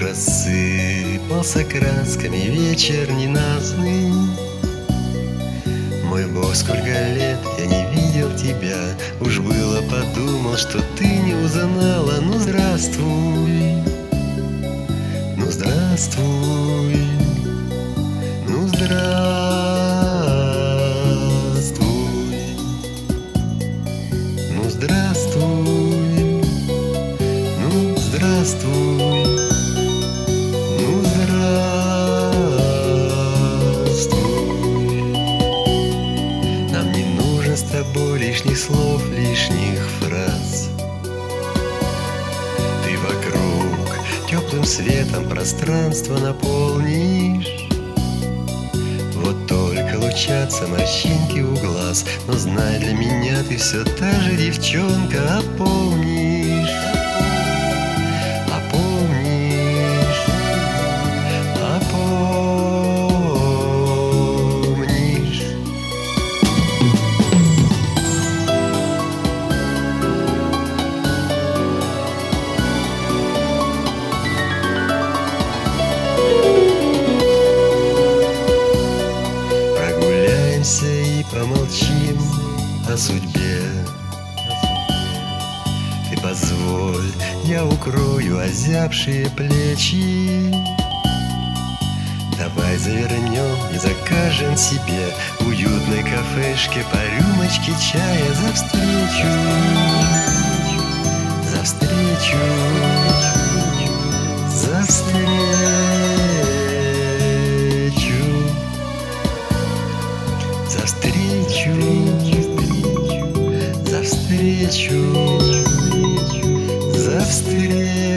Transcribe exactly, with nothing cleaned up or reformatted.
рассыпался красками вечер ненастный. Мой Бог, сколько лет я не видел тебя, уж было подумал, что ты не узнала. Ну здравствуй, ну здравствуй, ну здравствуй, ну здравствуй, ну здравствуй, ну здравствуй. Нам не нужно с тобой лишних слов, лишних фраз. Ты вокруг теплым светом пространство наполнишь. Вот только лучатся морщинки у глаз, но знай, для меня ты все та же девчонка. А помнишь, а помнишь, а помнишь. Прогуляемся и помолчим о судьбе. Ты позволь, я укрою озябшие плечи. Давай завернем и закажем себе в уютной кафешке по рюмочке чая за встречу, за встречу, за встречу, за встречу, за встречу, за встречу.